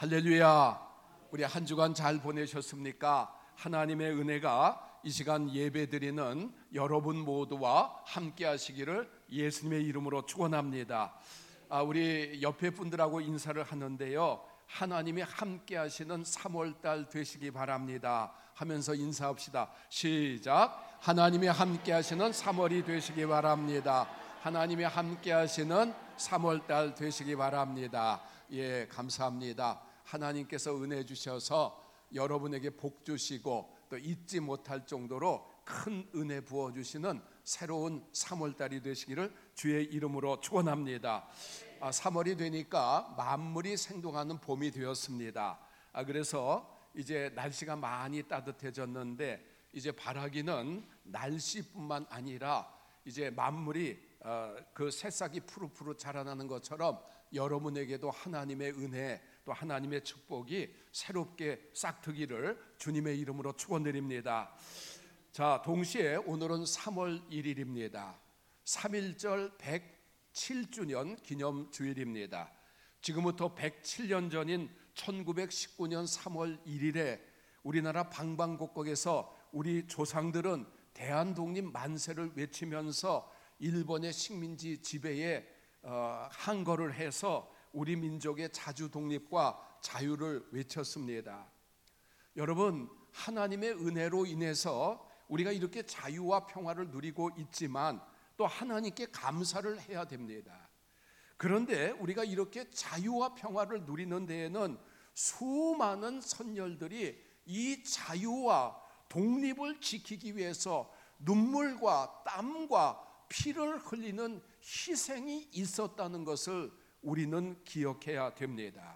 할렐루야. 우리 한 주간 잘 보내셨습니까? 하나님의 은혜가 이 시간 예배드리는 여러분 모두와 함께 하시기를 예수님의 이름으로 축원합니다. 우리 옆에 분들하고 인사를 하는데요, 하나님이 함께 하시는 3월달 되시기 바랍니다 하면서 인사합시다. 시작. 하나님이 함께 하시는 3월이 되시기 바랍니다. 하나님이 함께 하시는 3월달 되시기 바랍니다. 예, 감사합니다. 하나님께서 은혜 주셔서 여러분에게 복 주시고 또 잊지 못할 정도로 큰 은혜 부어주시는 새로운 3월달이 되시기를 주의 이름으로 축원합니다. 3월이 되니까 만물이 생동하는 봄이 되었습니다. 그래서 이제 날씨가 많이 따뜻해졌는데 이제 바라기는 날씨뿐만 아니라 이제 만물이 그 새싹이 푸르푸르 자라나는 것처럼 여러분에게도 하나님의 은혜 또 하나님의 축복이 새롭게 싹트기를 주님의 이름으로 축원드립니다. 자, 동시에 오늘은 3월 1일입니다. 3.1절 107주년 기념주일입니다. 지금부터 107년 전인 1919년 3월 1일에 우리나라 방방곡곡에서 우리 조상들은 대한독립 만세를 외치면서 일본의 식민지 지배에 항거를 해서 우리 민족의 자주 독립과 자유를 외쳤습니다. 여러분, 하나님의 은혜로 인해서 우리가 이렇게 자유와 평화를 누리고 있지만 또 하나님께 감사를 해야 됩니다. 그런데 우리가 이렇게 자유와 평화를 누리는 데에는 수많은 선열들이 이 자유와 독립을 지키기 위해서 눈물과 땀과 피를 흘리는 희생이 있었다는 것을 우리는 기억해야 됩니다.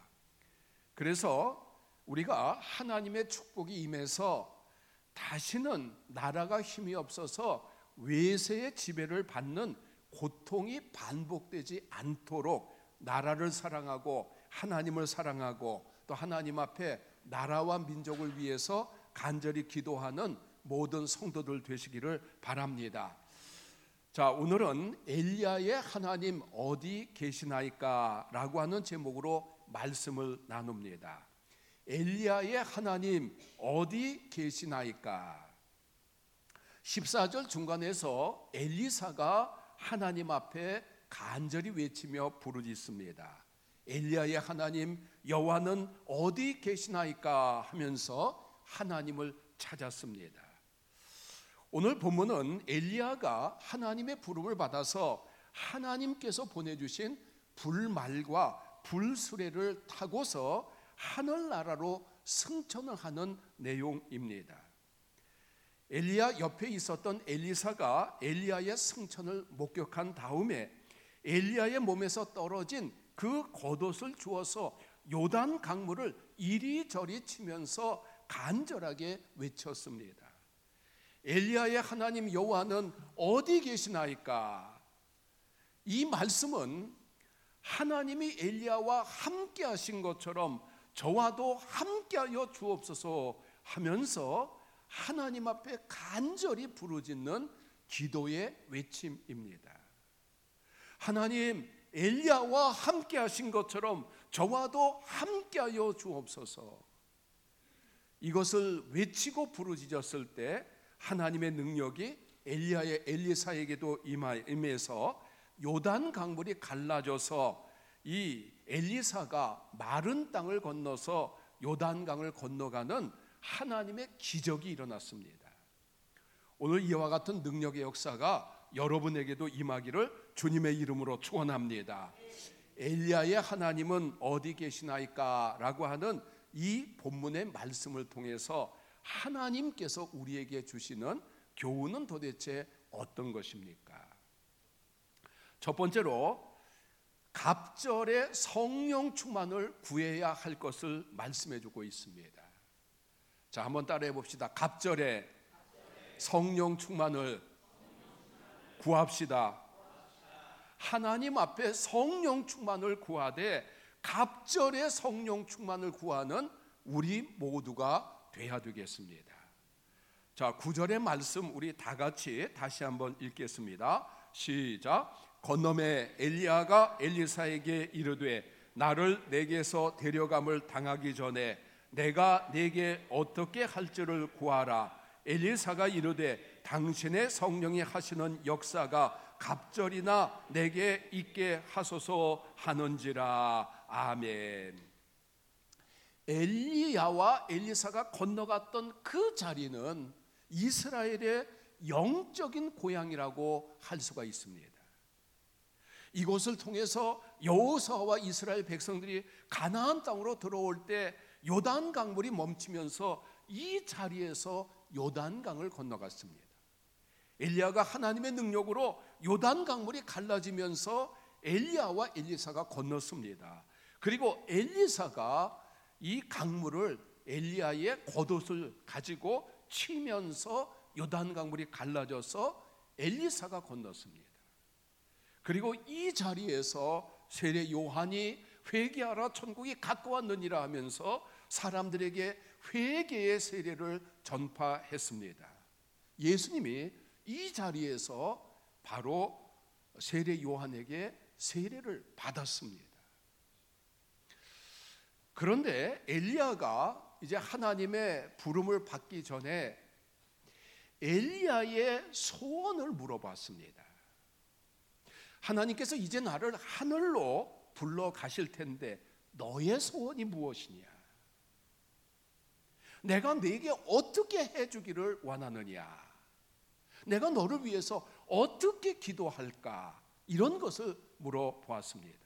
그래서 우리가 하나님의 축복이 임해서 다시는 나라가 힘이 없어서 외세의 지배를 받는 고통이 반복되지 않도록 나라를 사랑하고 하나님을 사랑하고 또 하나님 앞에 나라와 민족을 위해서 간절히 기도하는 모든 성도들 되시기를 바랍니다. 자, 오늘은 엘리야의 하나님 어디 계시나이까 라고 하는 제목으로 말씀을 나눕니다. 엘리야의 하나님 어디 계시나이까. 14절 중간에서 엘리사가 하나님 앞에 간절히 외치며 부르짖습니다. 엘리야의 하나님 여호와는 어디 계시나이까 하면서 하나님을 찾았습니다. 오늘 본문은 엘리야가 하나님의 부름을 받아서 하나님께서 보내주신 불말과 불수레를 타고서 하늘나라로 승천을 하는 내용입니다. 엘리야 옆에 있었던 엘리사가 엘리야의 승천을 목격한 다음에 엘리야의 몸에서 떨어진 그 겉옷을 주어서 요단 강물을 이리저리 치면서 간절하게 외쳤습니다. 엘리야의 하나님 여호와는 어디 계시나이까? 이 말씀은 하나님이 엘리야와 함께 하신 것처럼 저와도 함께하여 주옵소서 하면서 하나님 앞에 간절히 부르짖는 기도의 외침입니다. 하나님, 엘리야와 함께 하신 것처럼 저와도 함께하여 주옵소서. 이것을 외치고 부르짖었을 때 하나님의 능력이 엘리사에게도 임해서 요단 강물이 갈라져서 이 엘리사가 마른 땅을 건너서 요단강을 건너가는 하나님의 기적이 일어났습니다. 오늘 이와 같은 능력의 역사가 여러분에게도 임하기를 주님의 이름으로 축원합니다. 엘리야의 하나님은 어디 계시나이까 라고 하는 이 본문의 말씀을 통해서 하나님께서 우리에게 주시는 교훈은 도대체 어떤 것입니까? 첫 번째로 갑절의 성령 충만을 구해야 할 것을 말씀해 주고 있습니다. 자, 한번 따라해 봅시다. 갑절의 성령 충만을 구합시다. 하나님 앞에 성령 충만을 구하되 갑절의 성령 충만을 구하는 우리 모두가 돼야 되겠습니다. 자, 9절의 말씀 우리 다 같이 다시 한번 읽겠습니다. 시작. 건너매 엘리야가 엘리사에게 이르되 나를 내게서 데려감을 당하기 전에 내가 네게 어떻게 할지를 구하라. 엘리사가 이르되 당신의 성령이 하시는 역사가 갑절이나 내게 있게 하소서 하는지라. 아멘. 엘리야와 엘리사가 건너갔던 그 자리는 이스라엘의 영적인 고향이라고 할 수가 있습니다. 이곳을 통해서 여호수아와 이스라엘 백성들이 가나안 땅으로 들어올 때 요단 강물이 멈추면서 이 자리에서 요단 강을 건너갔습니다. 엘리야가 하나님의 능력으로 요단 강물이 갈라지면서 엘리야와 엘리사가 건넜습니다. 그리고 엘리사가 이 강물을 엘리야의 겉옷을 가지고 치면서 요단 강물이 갈라져서 엘리사가 건넜습니다. 그리고 이 자리에서 세례 요한이 회개하라 천국이 가까웠느니라 하면서 사람들에게 회개의 세례를 전파했습니다. 예수님이 이 자리에서 바로 세례 요한에게 세례를 받았습니다. 그런데 엘리야가 이제 하나님의 부름을 받기 전에 엘리야의 소원을 물어봤습니다. 하나님께서 이제 나를 하늘로 불러 가실 텐데 너의 소원이 무엇이냐? 내가 네게 어떻게 해주기를 원하느냐? 내가 너를 위해서 어떻게 기도할까? 이런 것을 물어보았습니다.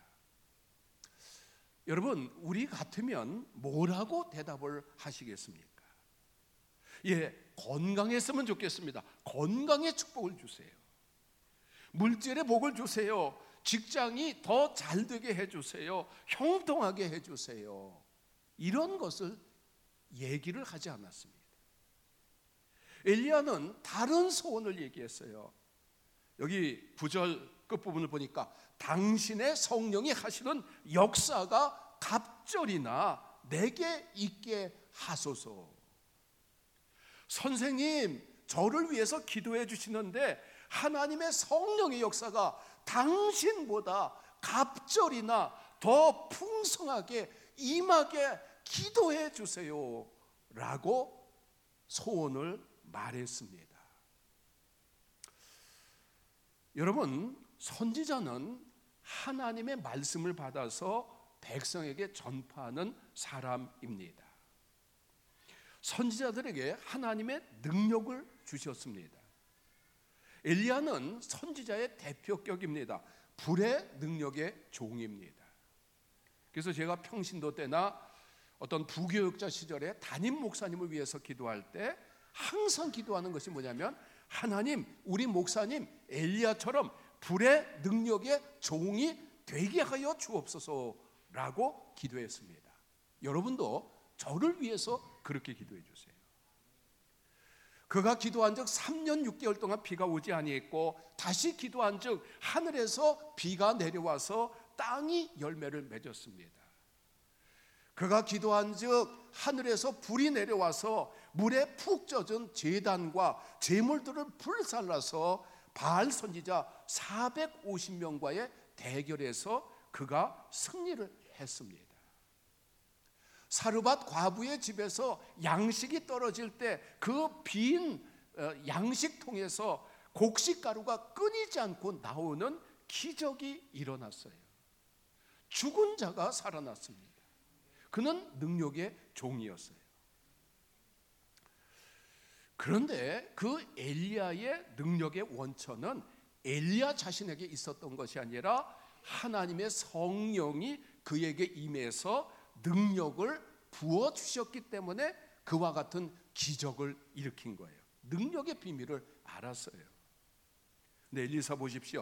여러분, 우리 같으면 뭐라고 대답을 하시겠습니까? 예, 건강했으면 좋겠습니다. 건강의 축복을 주세요. 물질의 복을 주세요. 직장이 더 잘 되게 해주세요. 형통하게 해주세요. 이런 것을 얘기를 하지 않았습니다. 엘리야는 다른 소원을 얘기했어요. 여기 9절 끝부분을 보니까 당신의 성령이 하시는 역사가 갑절이나 내게 있게 하소서. 선생님, 저를 위해서 기도해 주시는데 하나님의 성령의 역사가 당신보다 갑절이나 더 풍성하게 임하게 기도해 주세요 라고 소원을 말했습니다. 여러분, 선지자는 하나님의 말씀을 받아서 백성에게 전파하는 사람입니다. 선지자들에게 하나님의 능력을 주셨습니다. 엘리야는 선지자의 대표격입니다. 불의 능력의 종입니다. 그래서 제가 평신도 때나 어떤 부교육자 시절에 담임 목사님을 위해서 기도할 때 항상 기도하는 것이 뭐냐면, 하나님, 우리 목사님 엘리야처럼 불의 능력의 종이 되게 하여 주옵소서라고 기도했습니다. 여러분도 저를 위해서 그렇게 기도해 주세요. 그가 기도한 즉 3년 6개월 동안 비가 오지 아니했고, 다시 기도한 즉 하늘에서 비가 내려와서 땅이 열매를 맺었습니다. 그가 기도한 즉 하늘에서 불이 내려와서 물에 푹 젖은 제단과 제물들을 불살라서 바알 선지자 450명과의 대결에서 그가 승리를 했습니다. 사르밧 과부의 집에서 양식이 떨어질 때 그 빈 양식통에서 곡식가루가 끊이지 않고 나오는 기적이 일어났어요. 죽은 자가 살아났습니다. 그는 능력의 종이었어요. 그런데 그 엘리야의 능력의 원천은 엘리야 자신에게 있었던 것이 아니라 하나님의 성령이 그에게 임해서 능력을 부어주셨기 때문에 그와 같은 기적을 일으킨 거예요. 능력의 비밀을 알았어요. 근데 엘리사 보십시오.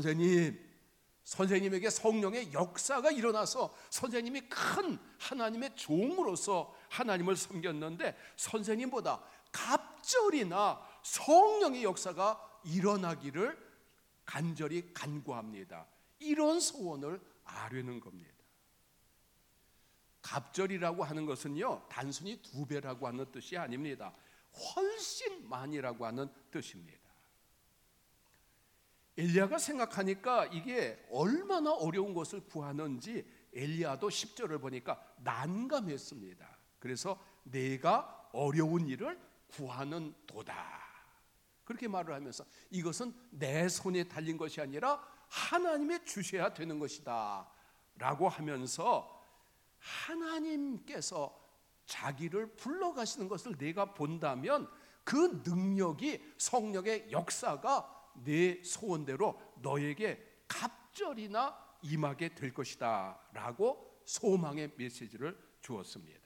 선생님에게 성령의 역사가 일어나서 선생님이 큰 하나님의 종으로서 하나님을 섬겼는데, 선생님보다 갑절이나 성령의 역사가 일어나기를 간절히 간구합니다. 이런 소원을 아뢰는 겁니다. 갑절이라고 하는 것은요, 단순히 2배라고 하는 뜻이 아닙니다. 훨씬 많이라고 하는 뜻입니다. 엘리야가 생각하니까 이게 얼마나 어려운 것을 구하는지 엘리야도 10절을 보니까 난감했습니다. 그래서 내가 어려운 일을 구하는 도다, 그렇게 말을 하면서 이것은 내 손에 달린 것이 아니라 하나님의 주셔야 되는 것이다 라고 하면서 하나님께서 자기를 불러가시는 것을 내가 본다면 그 능력이, 성령의 역사가 내 소원대로 너에게 갑절이나 임하게 될 것이다 라고 소망의 메시지를 주었습니다.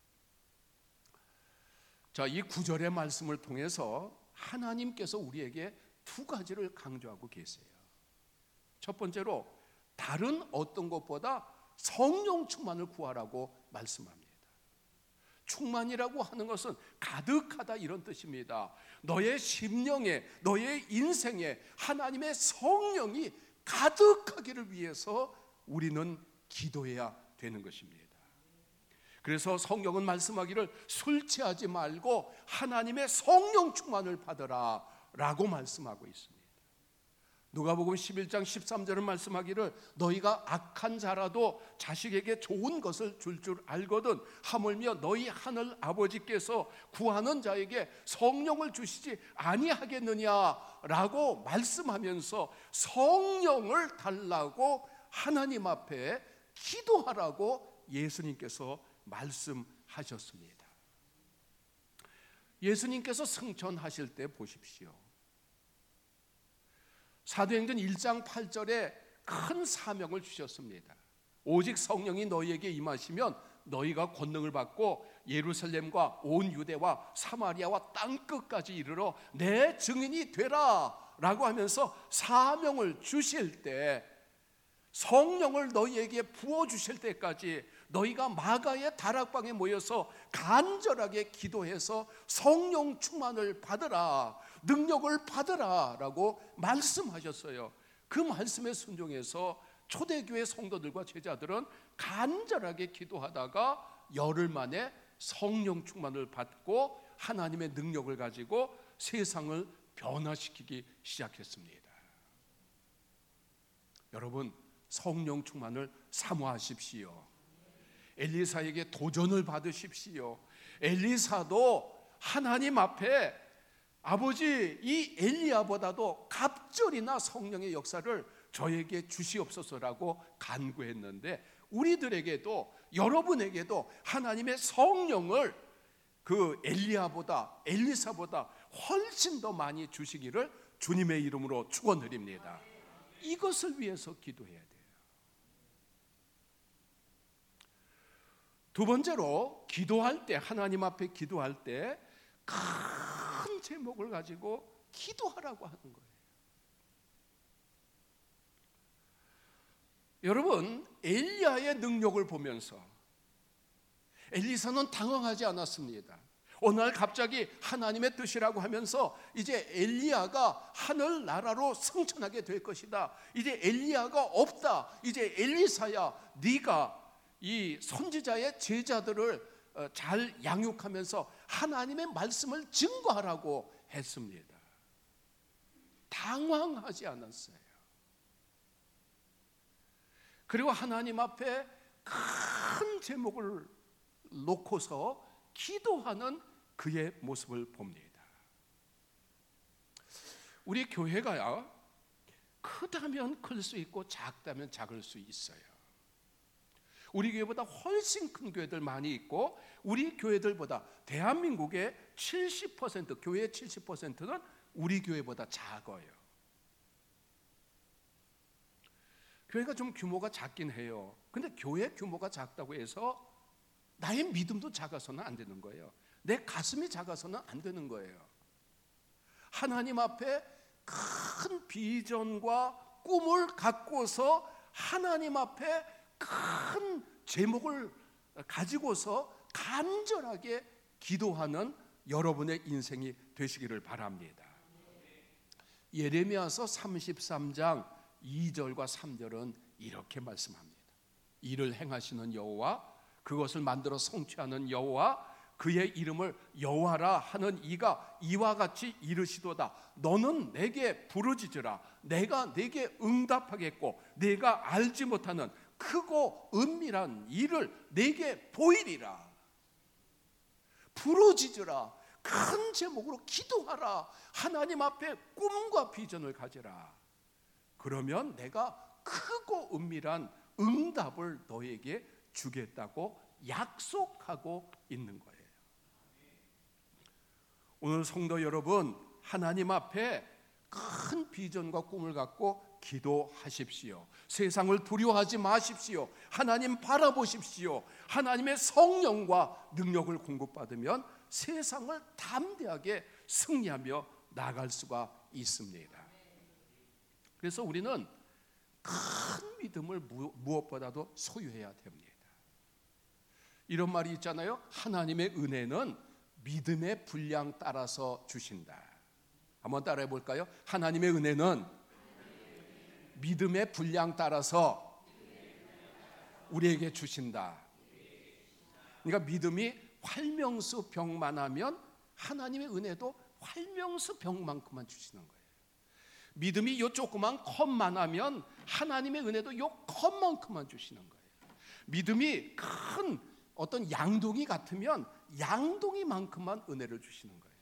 자, 이 9절의 말씀을 통해서 하나님께서 우리에게 두 가지를 강조하고 계세요. 첫 번째로 다른 어떤 것보다 성령 충만을 구하라고 말씀합니다. 충만이라고 하는 것은 가득하다 이런 뜻입니다. 너의 심령에, 너의 인생에 하나님의 성령이 가득하기를 위해서 우리는 기도해야 되는 것입니다. 그래서 성경은 말씀하기를 술 취하지 말고 하나님의 성령 충만을 받으라 라고 말씀하고 있습니다. 누가복음 11장 13절은 말씀하기를 너희가 악한 자라도 자식에게 좋은 것을 줄 알거든 하물며 너희 하늘 아버지께서 구하는 자에게 성령을 주시지 아니하겠느냐라고 말씀하면서 성령을 달라고 하나님 앞에 기도하라고 예수님께서 말씀하셨습니다. 예수님께서 승천하실 때 보십시오. 사도행전 1장 8절에 큰 사명을 주셨습니다. 오직 성령이 너희에게 임하시면 너희가 권능을 받고 예루살렘과 온 유대와 사마리아와 땅끝까지 이르러 내 증인이 되라 라고 하면서 사명을 주실 때, 성령을 너희에게 부어주실 때까지 너희가 마가의 다락방에 모여서 간절하게 기도해서 성령 충만을 받으라, 능력을 받으라 라고 말씀하셨어요. 그 말씀에 순종해서 초대교회 성도들과 제자들은 간절하게 기도하다가 열흘 만에 성령 충만을 받고 하나님의 능력을 가지고 세상을 변화시키기 시작했습니다. 여러분, 성령 충만을 사모하십시오. 엘리사에게 도전을 받으십시오. 엘리사도 하나님 앞에 아버지, 이 엘리야보다도 갑절이나 성령의 역사를 저에게 주시옵소서라고 간구했는데, 우리들에게도, 여러분에게도 하나님의 성령을 그 엘리야보다, 엘리사보다 훨씬 더 많이 주시기를 주님의 이름으로 축원드립니다. 이것을 위해서 기도해야 돼요. 두 번째로, 기도할 때, 하나님 앞에 기도할 때 큰 제목을 가지고 기도하라고 하는 거예요. 여러분, 엘리야의 능력을 보면서 엘리사는 당황하지 않았습니다. 어느 날 갑자기 하나님의 뜻이라고 하면서 이제 엘리야가 하늘 나라로 승천하게 될 것이다, 이제 엘리야가 없다, 이제 엘리사야 네가 이 선지자의 제자들을 잘 양육하면서 하나님의 말씀을 증거하라고 했습니다. 당황하지 않았어요. 그리고 하나님 앞에 큰 제목을 놓고서 기도하는 그의 모습을 봅니다. 우리 교회가요, 크다면 클 수 있고 작다면 작을 수 있어요. 우리 교회보다 훨씬 큰 교회들 많이 있고, 우리 교회들보다 대한민국의 70%, 교회의 70%는 우리 교회보다 작아요. 교회가 좀 규모가 작긴 해요. 근데 교회 규모가 작다고 해서 나의 믿음도 작아서는 안 되는 거예요. 내 가슴이 작아서는 안 되는 거예요. 하나님 앞에 큰 비전과 꿈을 갖고서 하나님 앞에 큰 제목을 가지고서 간절하게 기도하는 여러분의 인생이 되시기를 바랍니다. 예레미야서 33장 2절과 3절은 이렇게 말씀합니다. 이를 행하시는 여호와, 그것을 만들어 성취하는 여호와, 그의 이름을 여호와라 하는 이가 이와 같이 이르시도다. 너는 내게 부르짖으라. 내가 내게 응답하겠고, 내가 알지 못하는 크고 은밀한 일을 내게 보이리라. 부르짖으라. 큰 제목으로 기도하라. 하나님 앞에 꿈과 비전을 가지라. 그러면 내가 크고 은밀한 응답을 너에게 주겠다고 약속하고 있는 거예요. 오늘 성도 여러분, 하나님 앞에 큰 비전과 꿈을 갖고 기도하십시오. 세상을 두려워하지 마십시오. 하나님 바라보십시오. 하나님의 성령과 능력을 공급받으면 세상을 담대하게 승리하며 나아갈 수가 있습니다. 그래서 우리는 큰 믿음을 무엇보다도 소유해야 됩니다. 이런 말이 있잖아요. 하나님의 은혜는 믿음의 분량 따라서 주신다. 한번 따라해 볼까요? 하나님의 은혜는 믿음의 분량 따라서 우리에게 주신다. 그러니까 믿음이 활명수 병만 하면 하나님의 은혜도 활명수 병만큼만 주시는 거예요. 믿음이 요 조그만 컵만 하면 하나님의 은혜도 요 컵만큼만 주시는 거예요. 믿음이 큰 어떤 양동이 같으면 양동이만큼만 은혜를 주시는 거예요.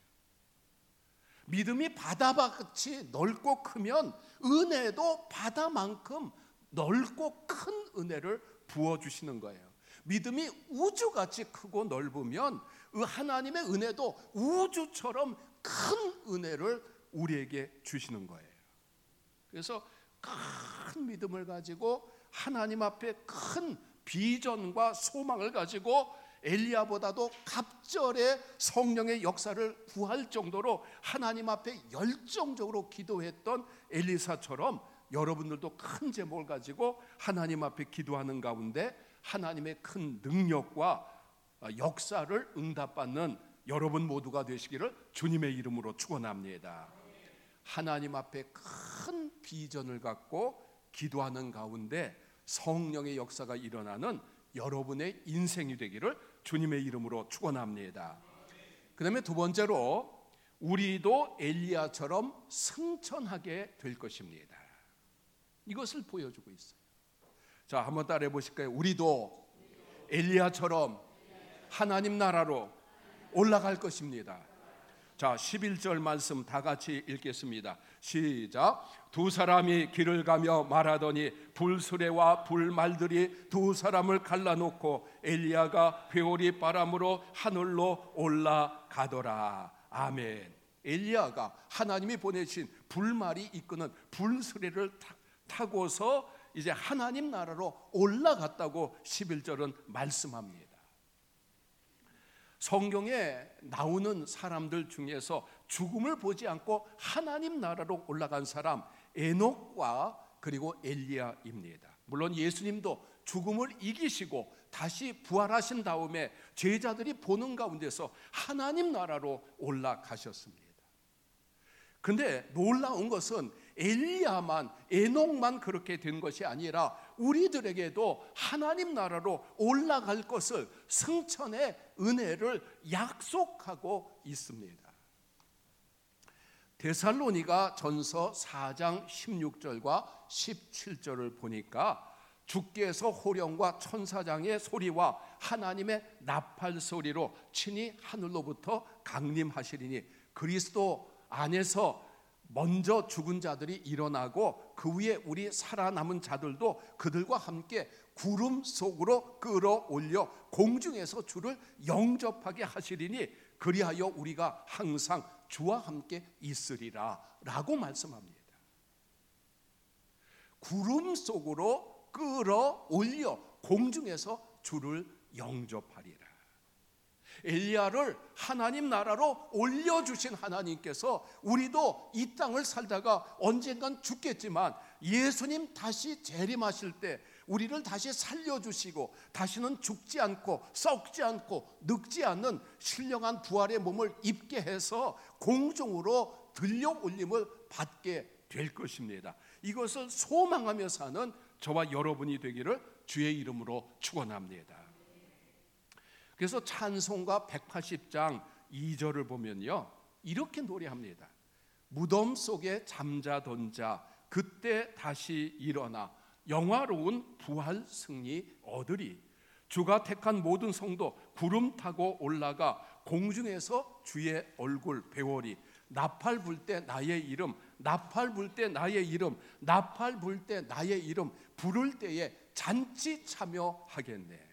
믿음이 바다같이 넓고 크면 은혜도 바다만큼 넓고 큰 은혜를 부어주시는 거예요. 믿음이 우주같이 크고 넓으면 하나님의 은혜도 우주처럼 큰 은혜를 우리에게 주시는 거예요. 그래서 큰 믿음을 가지고 하나님 앞에 큰 비전과 소망을 가지고 엘리야보다도 갑절에 성령의 역사를 구할 정도로 하나님 앞에 열정적으로 기도했던 엘리사처럼 여러분들도 큰 제목을 가지고 하나님 앞에 기도하는 가운데 하나님의 큰 능력과 역사를 응답받는 여러분 모두가 되시기를 주님의 이름으로 축원합니다. 하나님 앞에 큰 비전을 갖고 기도하는 가운데 성령의 역사가 일어나는 여러분의 인생이 되기를 주님의 이름으로 축원합니다. 그다음에 두 번째로 우리도 엘리야처럼 승천하게 될 것입니다. 이것을 보여주고 있어요. 자, 한번 따라해 보실까요? 우리도 엘리야처럼 하나님 나라로 올라갈 것입니다. 자, 11절 말씀 다 같이 읽겠습니다. 시작. 두 사람이 길을 가며 말하더니 불수레와 불말들이 두 사람을 갈라놓고 엘리야가 회오리 바람으로 하늘로 올라가더라. 아멘. 엘리야가 하나님이 보내신 불말이 이끄는 불수레를 타고서 이제 하나님 나라로 올라갔다고 11절은 말씀합니다. 성경에 나오는 사람들 중에서 죽음을 보지 않고 하나님 나라로 올라간 사람 에녹과 그리고 엘리야입니다. 물론 예수님도 죽음을 이기시고 다시 부활하신 다음에 제자들이 보는 가운데서 하나님 나라로 올라가셨습니다. 근데 놀라운 것은 엘리야만 에녹만 그렇게 된 것이 아니라 우리들에게도 하나님 나라로 올라갈 것을 승천의 은혜를 약속하고 있습니다. 데살로니가 전서 4장 16절과 17절을 보니까 주께서 호령과 천사장의 소리와 하나님의 나팔 소리로 친히 하늘로부터 강림하시리니 그리스도 안에서 먼저 죽은 자들이 일어나고 그 위에 우리 살아남은 자들도 그들과 함께 구름 속으로 끌어올려 공중에서 주를 영접하게 하시리니 그리하여 우리가 항상 주와 함께 있으리라 라고 말씀합니다. 구름 속으로 끌어올려 공중에서 주를 영접하리라. 엘리야를 하나님 나라로 올려주신 하나님께서 우리도 이 땅을 살다가 언젠간 죽겠지만 예수님 다시 재림하실 때 우리를 다시 살려주시고 다시는 죽지 않고 썩지 않고 늙지 않는 신령한 부활의 몸을 입게 해서 공중으로 들려올림을 받게 될 것입니다. 이것을 소망하며 사는 저와 여러분이 되기를 주의 이름으로 축원합니다. 그래서 찬송가 180장 2절을 보면요 이렇게 노래합니다. 무덤 속에 잠자던 자 그때 다시 일어나 영화로운 부활 승리 얻으리. 주가 택한 모든 성도 구름 타고 올라가 공중에서 주의 얼굴 배우리. 나팔 불 때 나의 이름, 나팔 불 때 나의 이름, 나팔 불 때 나의 이름 부를 때에 잔치 참여하겠네.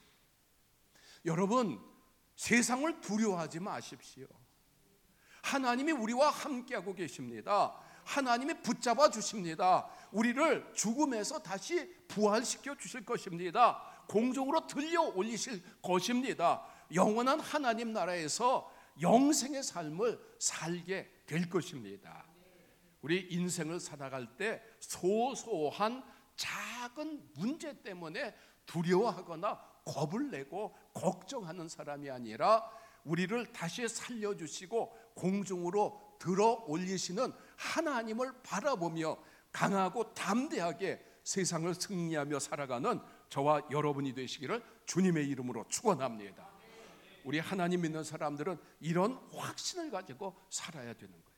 여러분, 세상을 두려워하지 마십시오. 하나님이 우리와 함께하고 계십니다. 하나님이 붙잡아 주십니다. 우리를 죽음에서 다시 부활시켜 주실 것입니다. 공중으로 들려 올리실 것입니다. 영원한 하나님 나라에서 영생의 삶을 살게 될 것입니다. 우리 인생을 살아갈 때 소소한 작은 문제 때문에 두려워하거나 겁을 내고 걱정하는 사람이 아니라 우리를 다시 살려주시고 공중으로 들어 올리시는 하나님을 바라보며 강하고 담대하게 세상을 승리하며 살아가는 저와 여러분이 되시기를 주님의 이름으로 축원합니다. 우리 하나님 믿는 사람들은 이런 확신을 가지고 살아야 되는 거예요.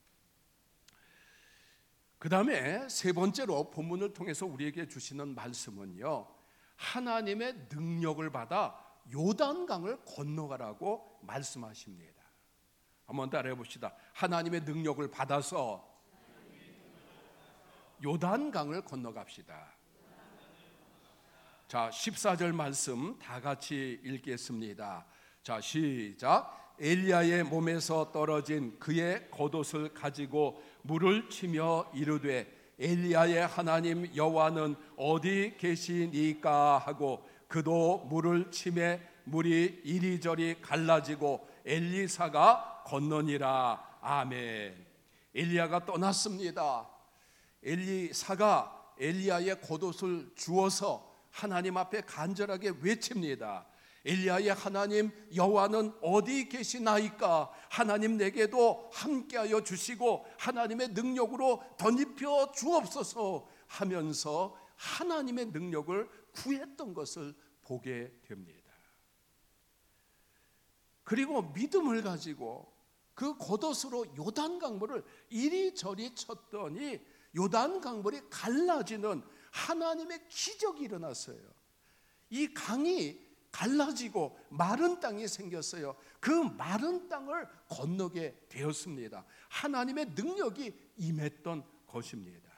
그 다음에 세 번째로 본문을 통해서 우리에게 주시는 말씀은요, 하나님의 능력을 받아 요단강을 건너가라고 말씀하십니다. 한번 따라해 봅시다. 하나님의 능력을 받아서 요단강을 건너갑시다. 자, 14절 말씀 다 같이 읽겠습니다. 자, 시작. 엘리야의 몸에서 떨어진 그의 겉옷을 가지고 물을 치며 이르되 엘리야의 하나님 여호와는 어디 계시니까 하고 그도 물을 치매 물이 이리저리 갈라지고 엘리사가 건너니라. 아멘. 엘리야가 떠났습니다. 엘리사가 엘리야의 겉옷을 주워서 하나님 앞에 간절하게 외칩니다. 엘리야의 하나님 여호와는 어디 계시나이까? 하나님 내게도 함께하여 주시고 하나님의 능력으로 덧입혀 주옵소서 하면서 하나님의 능력을 구했던 것을 보게 됩니다. 그리고 믿음을 가지고 그 겉옷으로 요단강물을 이리저리 쳤더니 요단강물이 갈라지는 하나님의 기적이 일어났어요. 이 강이 갈라지고 마른 땅이 생겼어요. 그 마른 땅을 건너게 되었습니다. 하나님의 능력이 임했던 것입니다.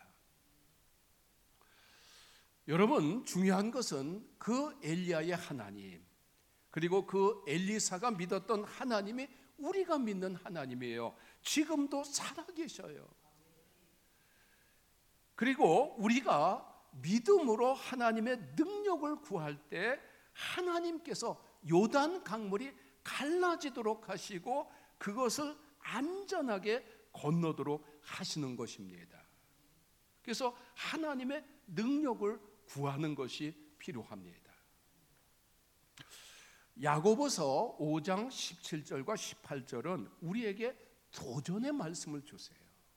여러분, 중요한 것은 그 엘리야의 하나님, 그리고 그 엘리사가 믿었던 하나님이 우리가 믿는 하나님이에요. 지금도 살아계셔요. 그리고 우리가 믿음으로 하나님의 능력을 구할 때 하나님께서 요단 강물이 갈라지도록 하시고 그것을 안전하게 건너도록 하시는 것입니다. 그래서 하나님의 능력을 구하는 것이 필요합니다. 야고보서 5장 17절과 18절은 우리에게 도전의 말씀을 주세요.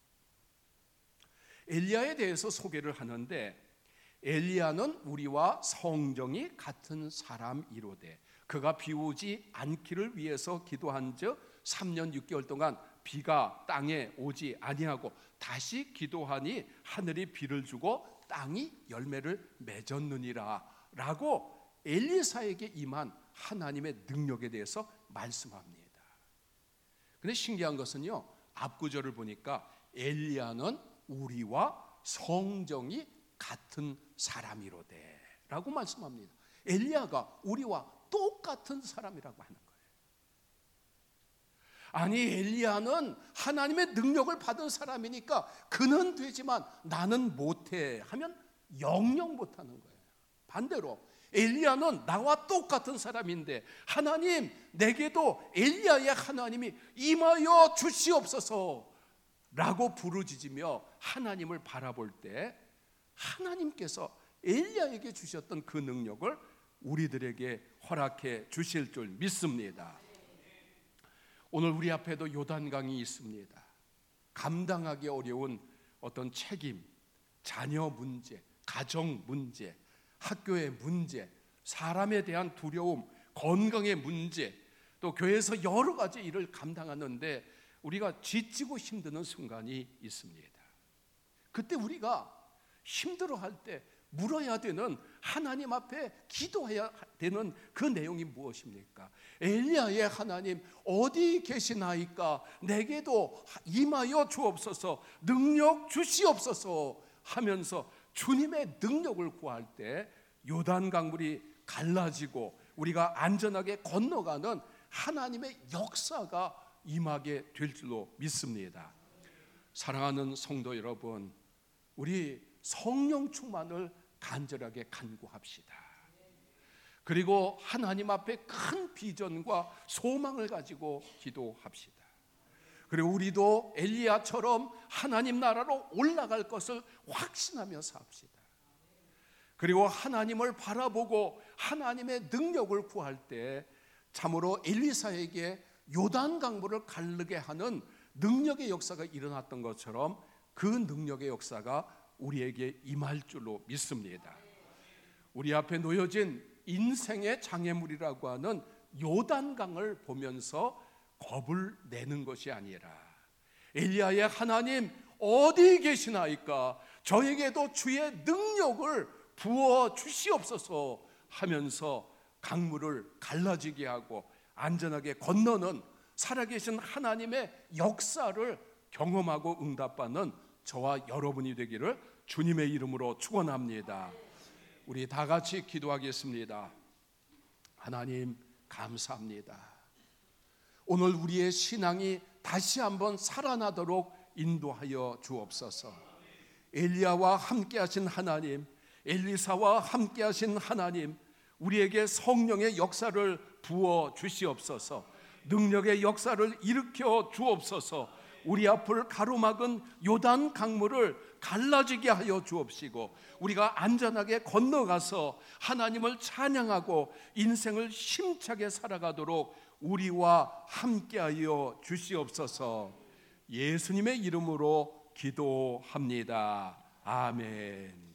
엘리야에 대해서 소개를 하는데 엘리야는 우리와 성정이 같은 사람이로되 그가 비 오지 않기를 위해서 기도한즉 3년 6개월 동안 비가 땅에 오지 아니하고 다시 기도하니 하늘이 비를 주고 땅이 열매를 맺었느니라 라고 엘리사에게 임한 하나님의 능력에 대해서 말씀합니다. 그런데 신기한 것은요, 앞구절을 보니까 엘리야는 우리와 성정이 같은 사람이로되 라고 말씀합니다. 엘리야가 우리와 똑같은 사람이라고 하는 거예요. 아니, 엘리야는 하나님의 능력을 받은 사람이니까 그는 되지만 나는 못해 하면 영영 못하는 거예요. 반대로 엘리야는 나와 똑같은 사람인데 하나님 내게도 엘리야의 하나님이 임하여 주시옵소서 라고 부르짖으며 하나님을 바라볼 때 하나님께서 엘리야에게 주셨던 그 능력을 우리들에게 허락해 주실 줄 믿습니다. 오늘 우리 앞에도 요단강이 있습니다. 감당하기 어려운 어떤 책임, 자녀 문제, 가정 문제, 학교의 문제, 사람에 대한 두려움, 건강의 문제, 또 교회에서 여러 가지 일을 감당하는데 우리가 지치고 힘드는 순간이 있습니다. 그때 우리가 힘들어할 때 물어야 되는, 하나님 앞에 기도해야 되는 그 내용이 무엇입니까? 엘리야의 하나님 어디 계시나이까? 내게도 임하여 주옵소서, 능력 주시옵소서 하면서 주님의 능력을 구할 때 요단 강물이 갈라지고 우리가 안전하게 건너가는 하나님의 역사가 임하게 될 줄로 믿습니다. 사랑하는 성도 여러분, 우리 성령 충만을 간절하게 간구합시다. 그리고 하나님 앞에 큰 비전과 소망을 가지고 기도합시다. 그리고 우리도 엘리야처럼 하나님 나라로 올라갈 것을 확신하며 삽시다. 그리고 하나님을 바라보고 하나님의 능력을 구할 때 참으로 엘리사에게 요단 강물을 가르게 하는 능력의 역사가 일어났던 것처럼 그 능력의 역사가 우리에게 임할 줄로 믿습니다. 우리 앞에 놓여진 인생의 장애물이라고 하는 요단강을 보면서 겁을 내는 것이 아니라 엘리야의 하나님 어디 계시나이까? 저에게도 주의 능력을 부어 주시옵소서 하면서 강물을 갈라지게 하고 안전하게 건너는 살아계신 하나님의 역사를 경험하고 응답받는 저와 여러분이 되기를 주님의 이름으로 축원합니다. 우리 다 같이 기도하겠습니다. 하나님 감사합니다. 오늘 우리의 신앙이 다시 한번 살아나도록 인도하여 주옵소서. 엘리야와 함께하신 하나님, 엘리사와 함께하신 하나님, 우리에게 성령의 역사를 부어 주시옵소서. 능력의 역사를 일으켜 주옵소서. 우리 앞을 가로막은 요단 강물을 갈라지게 하여 주옵시고 우리가 안전하게 건너가서 하나님을 찬양하고 인생을 힘차게 살아가도록 우리와 함께하여 주시옵소서. 예수님의 이름으로 기도합니다. 아멘.